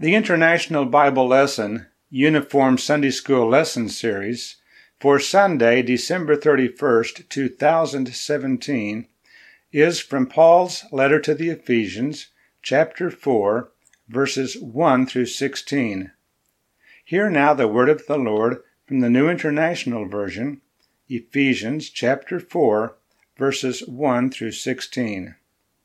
The International Bible Lesson Uniform Sunday School Lesson Series for Sunday, December 31st, 2017, is from Paul's letter to the Ephesians, chapter 4, verses 1 through 16. Hear now the word of the Lord from the New International Version, Ephesians chapter 4, verses 1 through 16.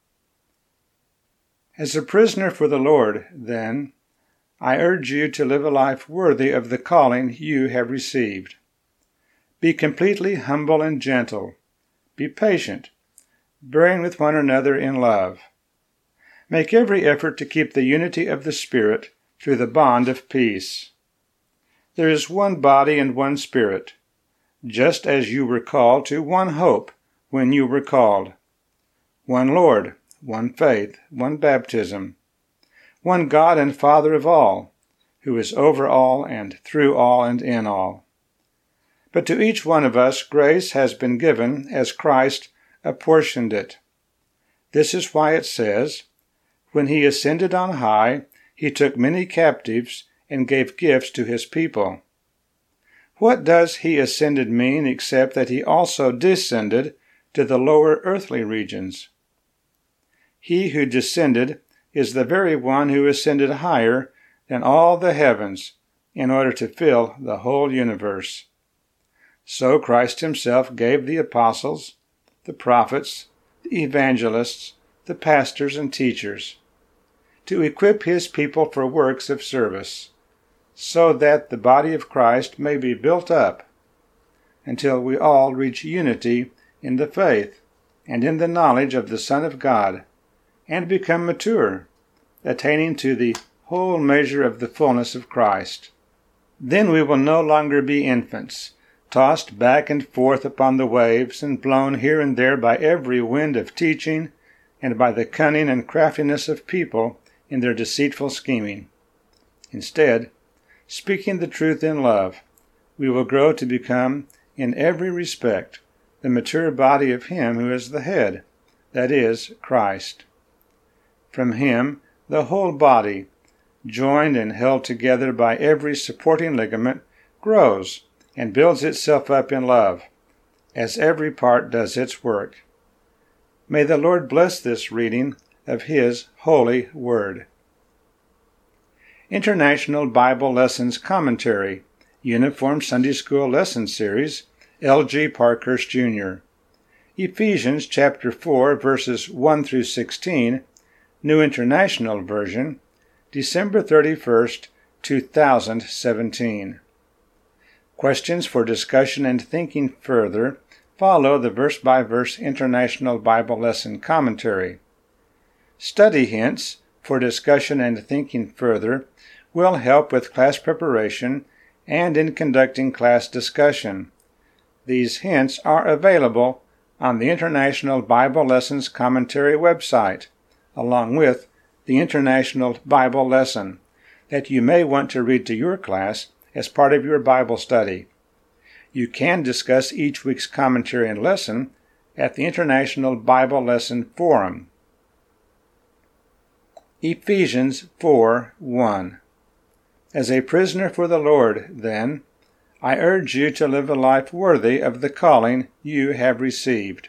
As a prisoner for the Lord, then, I urge you to live a life worthy of the calling you have received. Be completely humble and gentle. Be patient, bearing with one another in love. Make every effort to keep the unity of the Spirit through the bond of peace. There is one body and one Spirit, just as you were called to one hope when you were called. One Lord, one faith, one baptism, one God and Father of all, who is over all and through all and in all. But to each one of us grace has been given as Christ apportioned it. This is why it says, "When he ascended on high, he took many captives and gave gifts to his people." What does he ascended mean except that he also descended to the lower earthly regions? He who descended is the very one who ascended higher than all the heavens in order to fill the whole universe. So Christ himself gave the apostles, the prophets, the evangelists, the pastors and teachers, to equip his people for works of service, so that the body of Christ may be built up until we all reach unity in the faith and in the knowledge of the Son of God, and become mature, attaining to the whole measure of the fullness of Christ. Then we will no longer be infants, tossed back and forth upon the waves and blown here and there by every wind of teaching and by the cunning and craftiness of people in their deceitful scheming. Instead, speaking the truth in love, we will grow to become, in every respect, the mature body of Him who is the head, that is, Christ. From Him, the whole body, joined and held together by every supporting ligament, grows and builds itself up in love, as every part does its work. May the Lord bless this reading of His holy word. International Bible Lessons Commentary, Uniform Sunday School Lesson Series, L.G. Parkhurst, Jr. Ephesians chapter 4, verses 1 through 16, New International Version, December 31st, 2017. Questions for discussion and thinking further follow the verse-by-verse International Bible Lesson Commentary. Study hints for discussion and thinking further will help with class preparation and in conducting class discussion. These hints are available on the International Bible Lessons Commentary website, along with the International Bible Lesson that you may want to read to your class as part of your Bible study. You can discuss each week's commentary and lesson at the International Bible Lesson Forum. Ephesians 4:1. As a prisoner for the Lord, then, I urge you to live a life worthy of the calling you have received.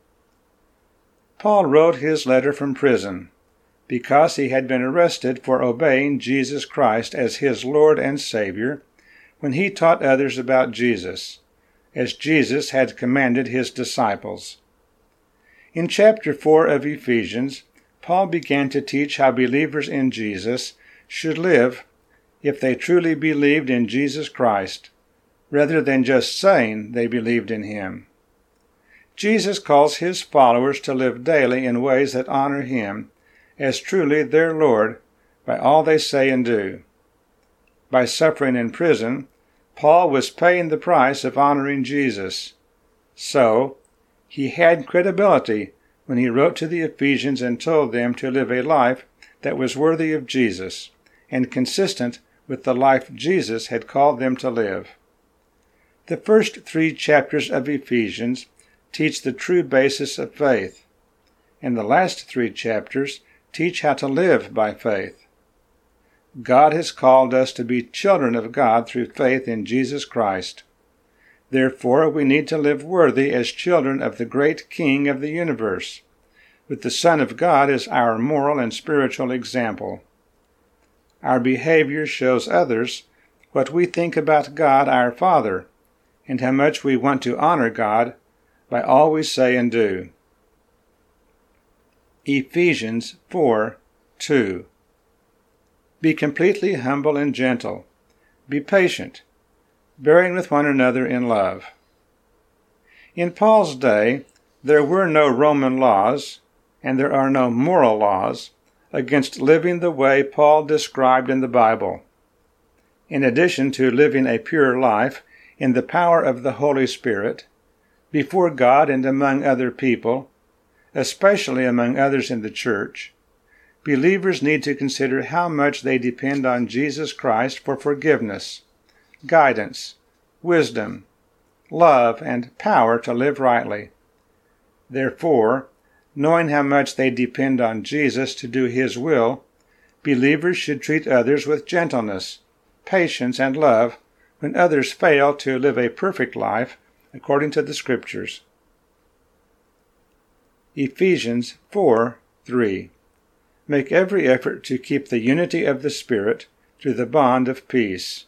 Paul wrote his letter from prison because he had been arrested for obeying Jesus Christ as his Lord and Savior when he taught others about Jesus, as Jesus had commanded his disciples. In chapter 4 of Ephesians, Paul began to teach how believers in Jesus should live if they truly believed in Jesus Christ, rather than just saying they believed in Him. Jesus calls His followers to live daily in ways that honor Him as truly their Lord by all they say and do. By suffering in prison, Paul was paying the price of honoring Jesus. So, he had credibility when he wrote to the Ephesians and told them to live a life that was worthy of Jesus and consistent with the life Jesus had called them to live. The first 3 chapters of Ephesians teach the true basis of faith, and the last 3 chapters teach how to live by faith. God has called us to be children of God through faith in Jesus Christ. Therefore, we need to live worthy as children of the great King of the universe, with the Son of God as our moral and spiritual example. Our behavior shows others what we think about God our Father, and how much we want to honor God by all we say and do. Ephesians 4:2. Be completely humble and gentle. Be patient, bearing with one another in love. In Paul's day, there were no Roman laws, and there are no moral laws against living the way Paul described in the Bible. In addition to living a pure life in the power of the Holy Spirit, before God and among other people, especially among others in the church, believers need to consider how much they depend on Jesus Christ for forgiveness, guidance, wisdom, love, and power to live rightly. Therefore, knowing how much they depend on Jesus to do His will, believers should treat others with gentleness, patience, and love when others fail to live a perfect life according to the Scriptures. Ephesians 4:3. Make every effort to keep the unity of the Spirit through the bond of peace.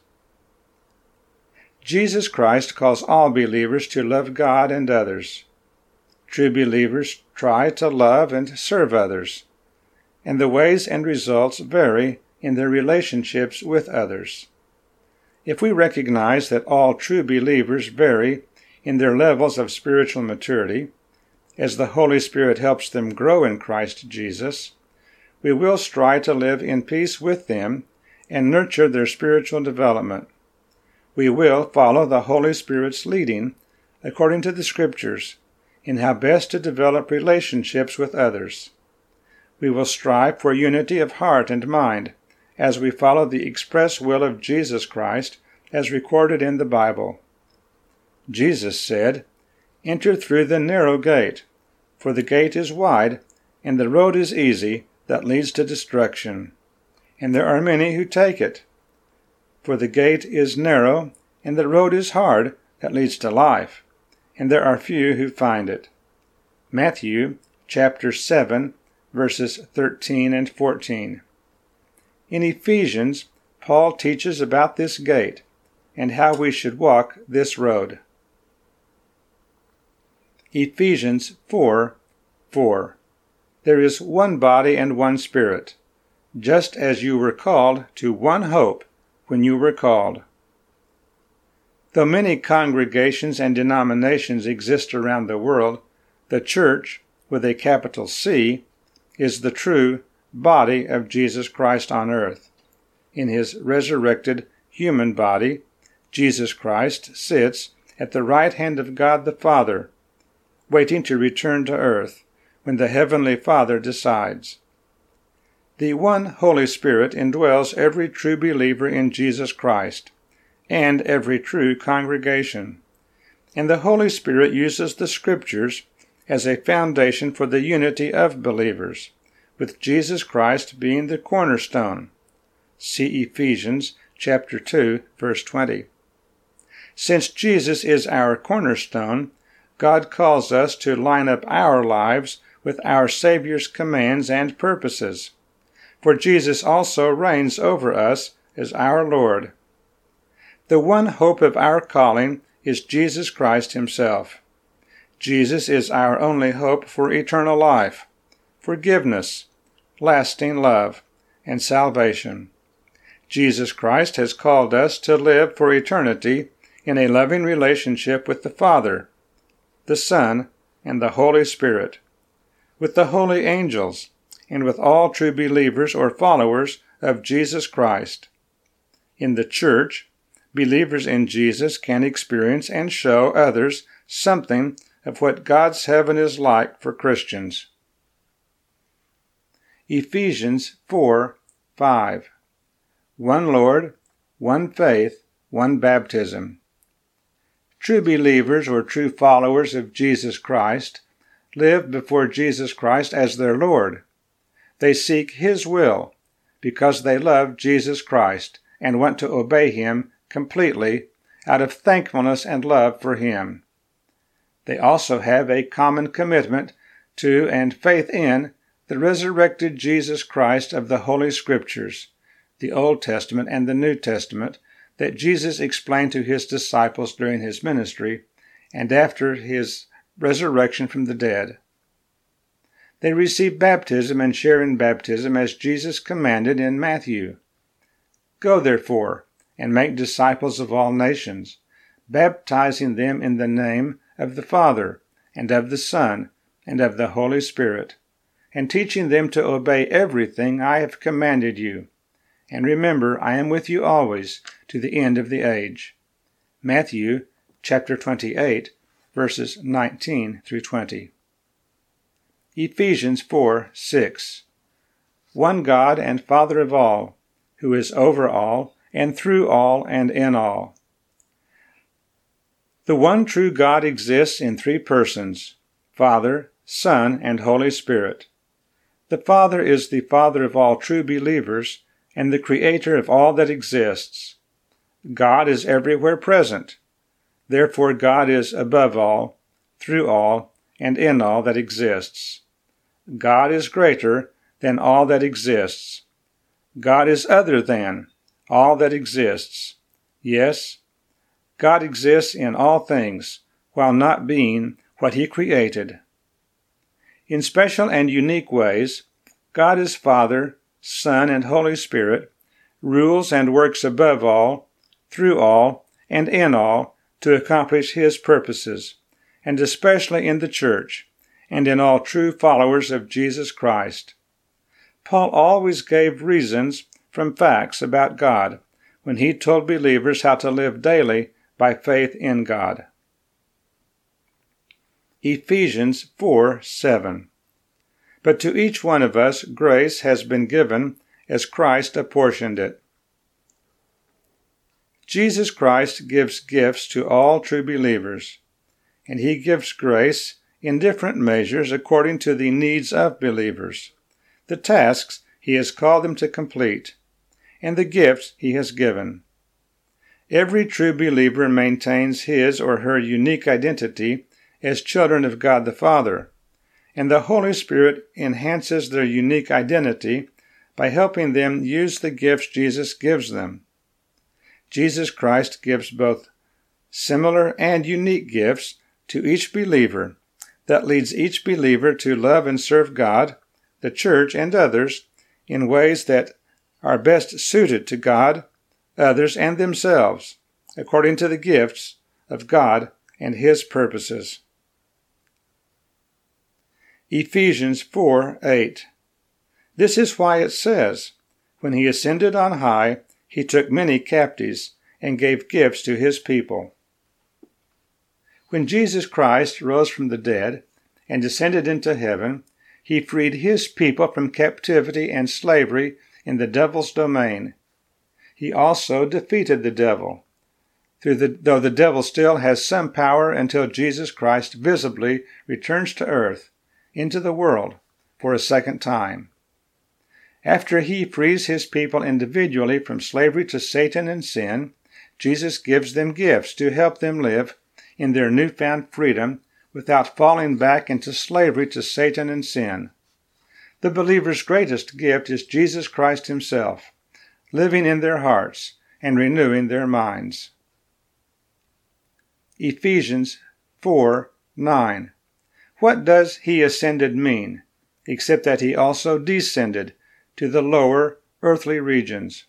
Jesus Christ calls all believers to love God and others. True believers try to love and serve others, and the ways and results vary in their relationships with others. If we recognize that all true believers vary in their levels of spiritual maturity, as the Holy Spirit helps them grow in Christ Jesus, we will strive to live in peace with them and nurture their spiritual development. We will follow the Holy Spirit's leading according to the Scriptures in how best to develop relationships with others. We will strive for unity of heart and mind as we follow the express will of Jesus Christ as recorded in the Bible. Jesus said, "Enter through the narrow gate, for the gate is wide and the road is easy that leads to destruction, and there are many who take it. For the gate is narrow and the road is hard that leads to life, and there are few who find it." Matthew chapter 7, verses 13 and 14. In Ephesians, Paul teaches about this gate and how we should walk this road. Ephesians 4:4. There is one body and one Spirit, just as you were called to one hope when you were called. Though many congregations and denominations exist around the world, the Church, with a capital C, is the true body of Jesus Christ on earth. In His resurrected human body, Jesus Christ sits at the right hand of God the Father, waiting to return to earth when the Heavenly Father decides. The one Holy Spirit indwells every true believer in Jesus Christ and every true congregation, and the Holy Spirit uses the Scriptures as a foundation for the unity of believers, with Jesus Christ being the cornerstone. See Ephesians chapter 2, verse 20. Since Jesus is our cornerstone, God calls us to line up our lives with our Savior's commands and purposes, for Jesus also reigns over us as our Lord. The one hope of our calling is Jesus Christ Himself. Jesus is our only hope for eternal life, forgiveness, lasting love, and salvation. Jesus Christ has called us to live for eternity in a loving relationship with the Father, the Son, and the Holy Spirit, with the holy angels, and with all true believers or followers of Jesus Christ. In the Church, believers in Jesus can experience and show others something of what God's heaven is like for Christians. Ephesians 4:5. One Lord, one faith, one baptism. True believers or true followers of Jesus Christ live before Jesus Christ as their Lord. They seek His will, because they love Jesus Christ and want to obey Him completely out of thankfulness and love for Him. They also have a common commitment to and faith in the resurrected Jesus Christ of the Holy Scriptures, the Old Testament and the New Testament, that Jesus explained to His disciples during His ministry and after His resurrection from the dead. They receive baptism and share in baptism as Jesus commanded in Matthew. Go, therefore, and make disciples of all nations, baptizing them in the name of the Father, and of the Son, and of the Holy Spirit, and teaching them to obey everything I have commanded you. And remember, I am with you always, to the end of the age. Matthew chapter 28, verses 19 through 20. Ephesians 4:6. One God and Father of all, who is over all, and through all, and in all. The one true God exists in three persons, Father, Son, and Holy Spirit. The Father is the Father of all true believers and the Creator of all that exists. God is everywhere present. Therefore God is above all, through all, and in all that exists. God is greater than all that exists. God is other than all that exists. Yes, God exists in all things, while not being what He created. In special and unique ways, God is Father, Son, and Holy Spirit, rules and works above all, through all, and in all to accomplish His purposes, and especially in the church, and in all true followers of Jesus Christ. Paul always gave reasons from facts about God when he told believers how to live daily by faith in God. Ephesians 4:7. But to each one of us grace has been given as Christ apportioned it. Jesus Christ gives gifts to all true believers, and He gives grace in different measures according to the needs of believers, the tasks He has called them to complete, and the gifts He has given. Every true believer maintains his or her unique identity as children of God the Father, and the Holy Spirit enhances their unique identity by helping them use the gifts Jesus gives them. Jesus Christ gives both similar and unique gifts to each believer that leads each believer to love and serve God, the church, and others in ways that are best suited to God, others, and themselves, according to the gifts of God and His purposes. Ephesians 4:8. This is why it says, when He ascended on high, He took many captives and gave gifts to His people. When Jesus Christ rose from the dead and descended into heaven, He freed His people from captivity and slavery in the devil's domain. He also defeated the devil, though the devil still has some power until Jesus Christ visibly returns to earth, into the world, for a second time. After He frees His people individually from slavery to Satan and sin, Jesus gives them gifts to help them live in their newfound freedom without falling back into slavery to Satan and sin. The believer's greatest gift is Jesus Christ Himself, living in their hearts and renewing their minds. Ephesians 4:9. What does He ascended mean, except that He also descended to the lower earthly regions?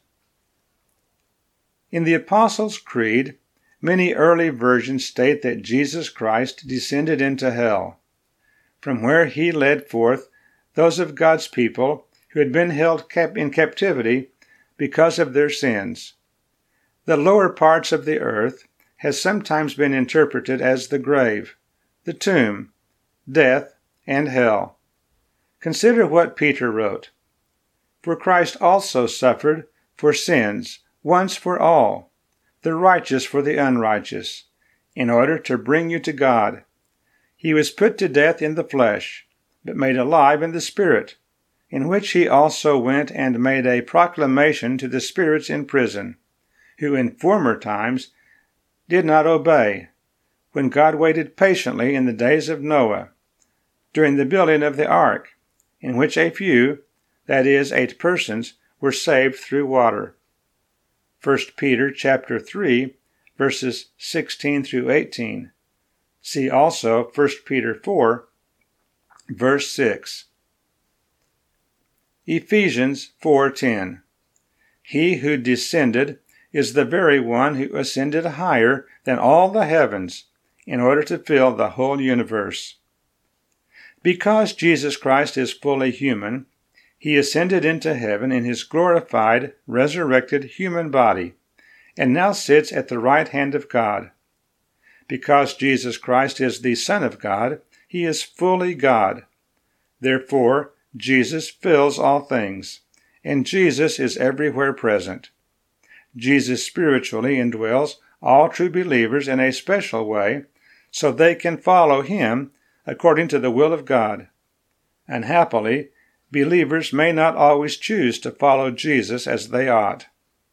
In the Apostles' Creed, many early versions state that Jesus Christ descended into hell, from where He led forth those of God's people who had been held in captivity because of their sins. The lower parts of the earth has sometimes been interpreted as the grave, the tomb, death, and hell. Consider what Peter wrote. For Christ also suffered for sins once for all, the righteous for the unrighteous, in order to bring you to God. He was put to death in the flesh, but made alive in the Spirit, in which he also went and made a proclamation to the spirits in prison, who in former times did not obey, when God waited patiently in the days of Noah, during the building of the ark, in which a few, that is, 8 persons, were saved through water. 1 Peter chapter 3, verses 16 through 18. See also 1 Peter 4, verse 6. Ephesians 4:10. He who descended is the very one who ascended higher than all the heavens in order to fill the whole universe. Because Jesus Christ is fully human, he ascended into heaven in his glorified, resurrected human body, and now sits at the right hand of God. Because Jesus Christ is the Son of God, he is fully God. Therefore, Jesus fills all things, and Jesus is everywhere present. Jesus spiritually indwells all true believers in a special way, so they can follow him according to the will of God. Unhappily, believers may not always choose to follow Jesus as they ought.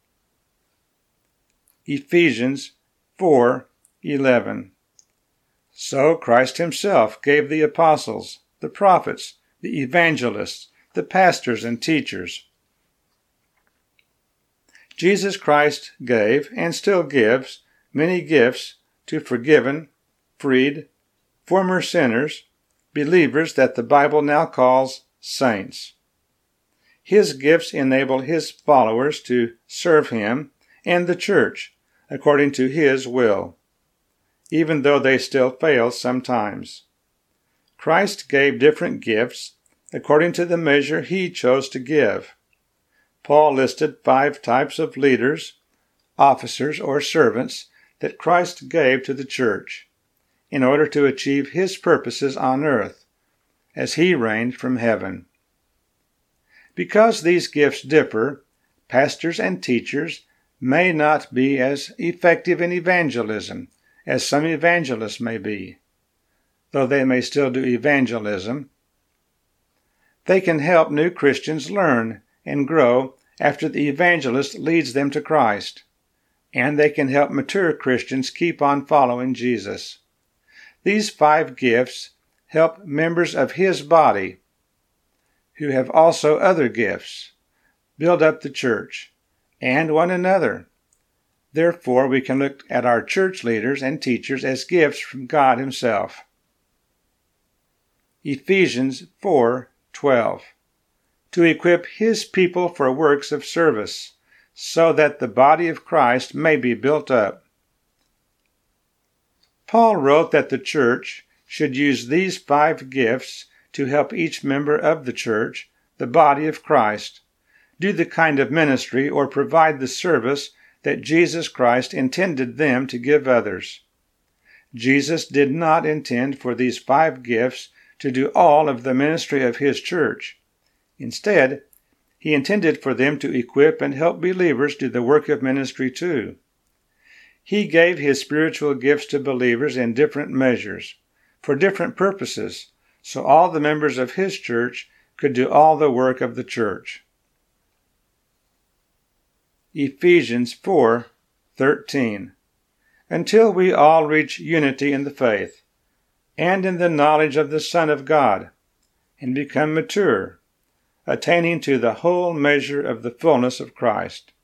Ephesians 4:11. So Christ himself gave the apostles, the prophets, the evangelists, the pastors and teachers. Jesus Christ gave, and still gives, many gifts to forgiven, freed, former sinners, believers that the Bible now calls saints. His gifts enable his followers to serve him and the church according to his will, even though they still fail sometimes. Christ gave different gifts according to the measure he chose to give. Paul listed 5 types of leaders, officers, or servants that Christ gave to the church in order to achieve his purposes on earth, as he reigned from heaven. Because these gifts differ, pastors and teachers may not be as effective in evangelism as some evangelists may be, though they may still do evangelism. They can help new Christians learn and grow after the evangelist leads them to Christ, and they can help mature Christians keep on following Jesus. These 5 gifts help members of his body, who have also other gifts, build up the church and one another. Therefore, we can look at our church leaders and teachers as gifts from God himself. Ephesians 4:12. To equip his people for works of service, so that the body of Christ may be built up. Paul wrote that the church should use these 5 gifts to help each member of the church, the body of Christ, do the kind of ministry or provide the service that Jesus Christ intended them to give others. Jesus did not intend for these 5 gifts to do all of the ministry of his church. Instead, he intended for them to equip and help believers do the work of ministry too. He gave his spiritual gifts to believers in different measures, for different purposes, so all the members of his church could do all the work of the church. Ephesians 4:13. Until we all reach unity in the faith, and in the knowledge of the Son of God, and become mature, attaining to the whole measure of the fullness of Christ.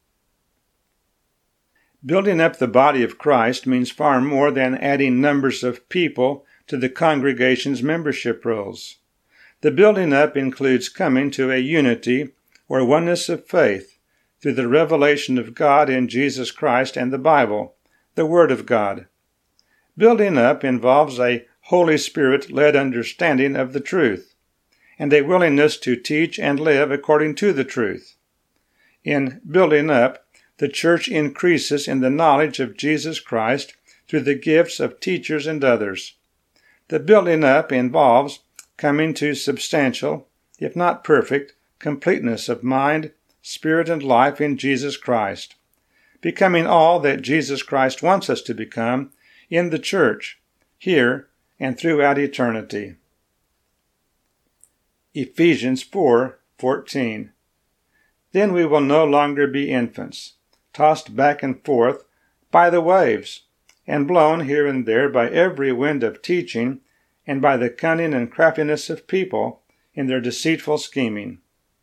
Building up the body of Christ means far more than adding numbers of people to the congregation's membership rolls. The building up includes coming to a unity or oneness of faith through the revelation of God in Jesus Christ and the Bible, the Word of God. Building up involves a Holy Spirit-led understanding of the truth, and a willingness to teach and live according to the truth. In building up, the church increases in the knowledge of Jesus Christ through the gifts of teachers and others. The building up involves coming to substantial, if not perfect, completeness of mind, spirit, and life in Jesus Christ, becoming all that Jesus Christ wants us to become in the church, here and throughout eternity. Ephesians 4 14. Then we will no longer be infants, tossed back and forth by the waves, and blown here and there by every wind of teaching, and by the cunning and craftiness of people in their deceitful scheming.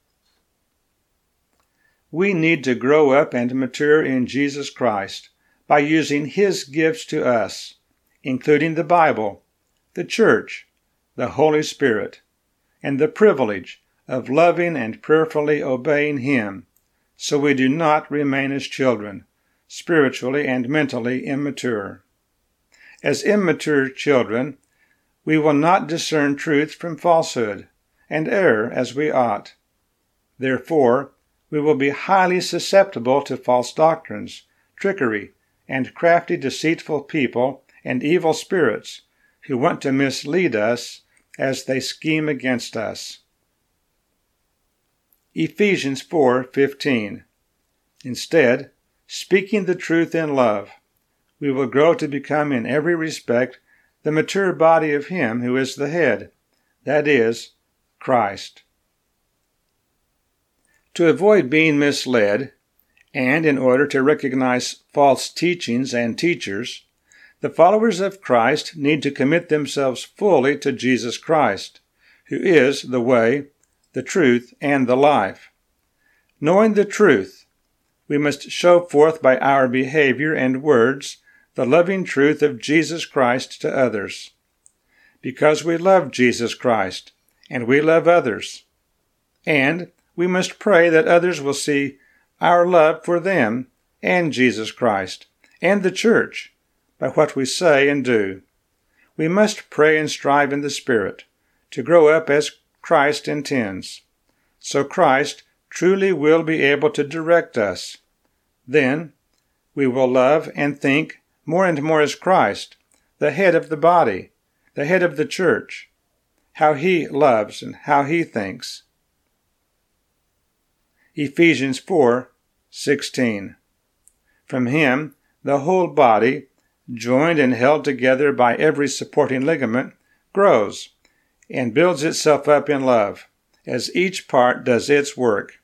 We need to grow up and mature in Jesus Christ by using His gifts to us, including the Bible, the church, the Holy Spirit, and the privilege of loving and prayerfully obeying Him, so we do not remain as children, spiritually and mentally immature. As immature children, we will not discern truth from falsehood, and error as we ought. Therefore, we will be highly susceptible to false doctrines, trickery, and crafty, deceitful people and evil spirits who want to mislead us as they scheme against us. Ephesians 4:15. Instead, speaking the truth in love, we will grow to become in every respect the mature body of Him who is the head, that is, Christ. To avoid being misled, and in order to recognize false teachings and teachers, the followers of Christ need to commit themselves fully to Jesus Christ, who is the way, the truth, and the life. Knowing the truth, we must show forth by our behavior and words the loving truth of Jesus Christ to others, because we love Jesus Christ, and we love others. And we must pray that others will see our love for them and Jesus Christ and the church by what we say and do. We must pray and strive in the Spirit to grow up as Christ intends, so Christ truly will be able to direct us. Then we will love and think more and more as Christ, the head of the body, the head of the church, how He loves and how He thinks. Ephesians 4:16. From Him, the whole body, joined and held together by every supporting ligament, grows and builds itself up in love, as each part does its work.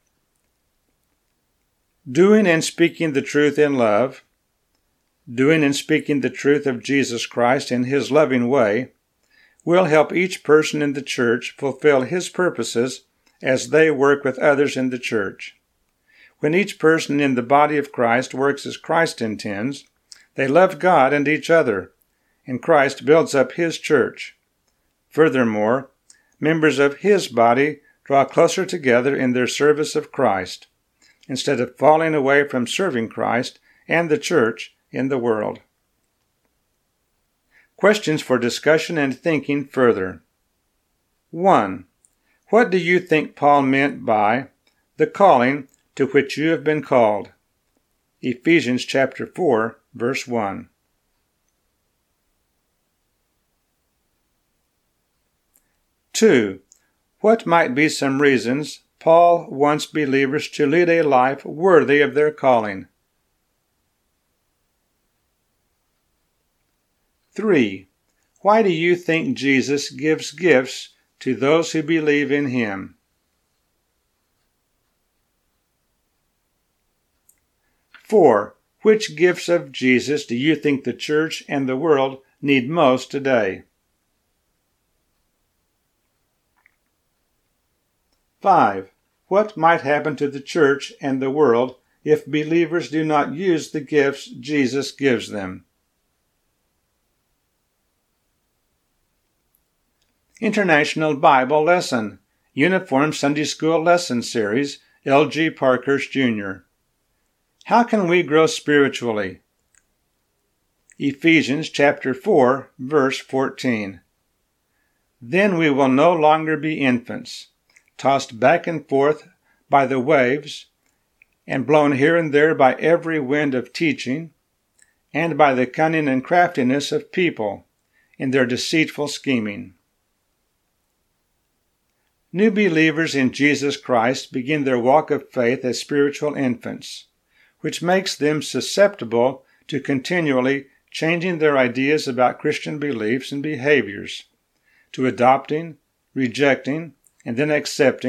Doing and speaking the truth in love, doing and speaking the truth of Jesus Christ in His loving way, will help each person in the church fulfill His purposes as they work with others in the church. When each person in the body of Christ works as Christ intends, they love God and each other, and Christ builds up His church. Furthermore, members of His body draw closer together in their service of Christ, instead of falling away from serving Christ and the church in the world. Questions for discussion and thinking further. 1. What do you think Paul meant by the calling to which you have been called? Ephesians chapter 4, verse 1. 2. What might be some reasons Paul wants believers to lead a life worthy of their calling? 3. Why do you think Jesus gives gifts to those who believe in Him? 4. Which gifts of Jesus do you think the church and the world need most today? 5. What might happen to the church and the world if believers do not use the gifts Jesus gives them? International Bible Lesson, Uniform Sunday School Lesson Series, L.G. Parkhurst, Jr. How can we grow spiritually? Ephesians chapter 4, verse 14. Then we will no longer be infants, tossed back and forth by the waves, and blown here and there by every wind of teaching, and by the cunning and craftiness of people in their deceitful scheming. New believers in Jesus Christ begin their walk of faith as spiritual infants, which makes them susceptible to continually changing their ideas about Christian beliefs and behaviors, to adopting, rejecting, and then accepting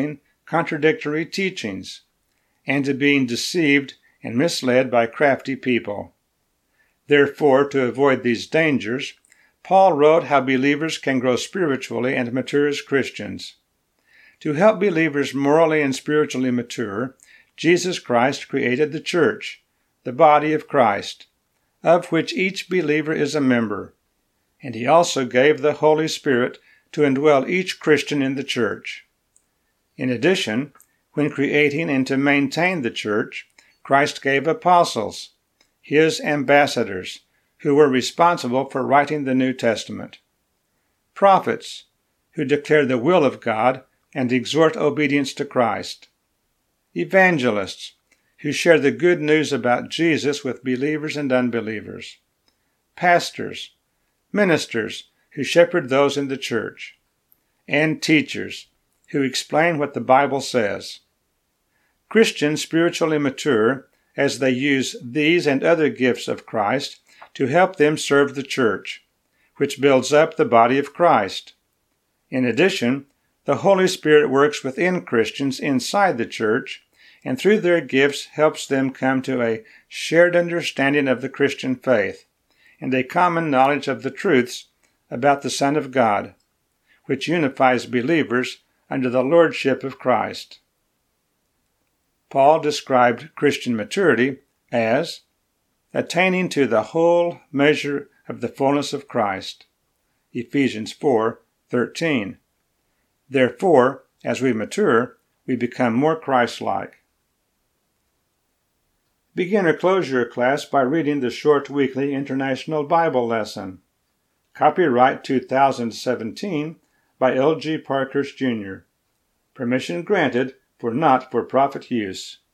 contradictory teachings, and to being deceived and misled by crafty people. Therefore, to avoid these dangers, Paul wrote how believers can grow spiritually and mature as Christians. To help believers morally and spiritually mature, Jesus Christ created the church, the body of Christ, of which each believer is a member, and he also gave the Holy Spirit to indwell each Christian in the church. In addition, when creating and to maintain the church, Christ gave apostles, his ambassadors, who were responsible for writing the New Testament, prophets, who declare the will of God and exhort obedience to Christ, evangelists, who share the good news about Jesus with believers and unbelievers, pastors, ministers, who shepherd those in the church, and teachers, who explain what the Bible says. Christians spiritually mature as they use these and other gifts of Christ to help them serve the church, which builds up the body of Christ. In addition, the Holy Spirit works within Christians inside the church, and through their gifts helps them come to a shared understanding of the Christian faith and a common knowledge of the truths about the Son of God, which unifies believers under the lordship of Christ. Paul described Christian maturity as attaining to the whole measure of the fullness of Christ. Ephesians 4:13. Therefore, as we mature, we become more Christ-like. Begin or close your class by reading the short weekly International Bible Lesson. Copyright 2017 by L.G. Parkhurst, Jr. Permission granted for not-for-profit use.